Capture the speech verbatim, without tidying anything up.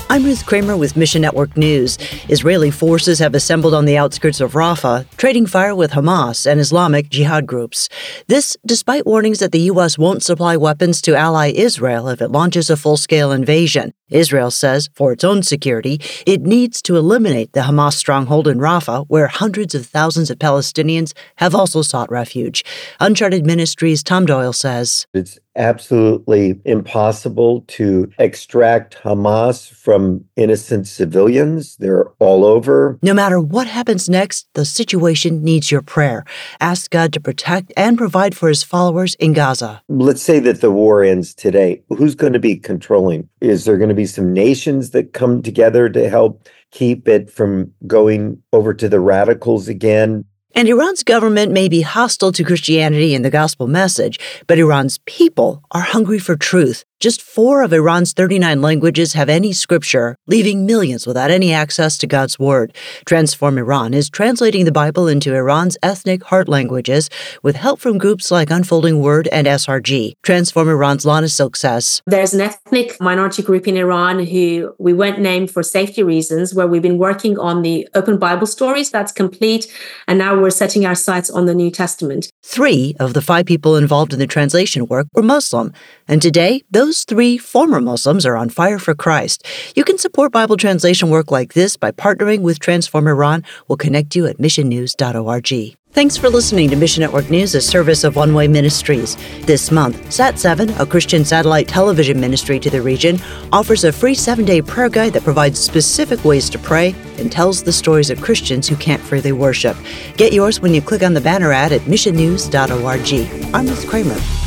I'm Ruth Kramer with Mission Network News. Israeli forces have assembled on the outskirts of Rafah, trading fire with Hamas and Islamic Jihad groups. This despite warnings that the U S won't supply weapons to ally Israel if it launches a full-scale invasion. Israel says, for its own security, it needs to eliminate the Hamas stronghold in Rafah, where hundreds of thousands of Palestinians have also sought refuge. Uncharted Ministries' Tom Doyle says, It's absolutely impossible to extract Hamas from innocent civilians. They're all over. No matter what happens next, the situation needs your prayer. Ask God to protect and provide for his followers in Gaza. Let's say that the war ends today. Who's going to be controlling? Is there going to be some nations that come together to help keep it from going over to the radicals again? And Iran's government may be hostile to Christianity and the gospel message, but Iran's people are hungry for truth. Just four of Iran's thirty-nine languages have any scripture, leaving millions without any access to God's word. Transform Iran is translating the Bible into Iran's ethnic heart languages with help from groups like Unfolding Word and S R G. Transform Iran's Lana Silk says, There's an ethnic minority group in Iran who we won't name for safety reasons, where we've been working on the open Bible stories. That's complete. And now we're setting our sights on the New Testament. Three of the five people involved in the translation work were Muslim. And today, those Those three former Muslims are on fire for Christ. You can support Bible translation work like this by partnering with Transform Iran. We'll connect you at mission news dot org. Thanks for listening to Mission Network News, a service of One Way Ministries. This month, Sat seven, a Christian satellite television ministry to the region, offers a free seven-day prayer guide that provides specific ways to pray and tells the stories of Christians who can't freely worship. Get yours when you click on the banner ad at mission news dot org. I'm Ruth Kramer.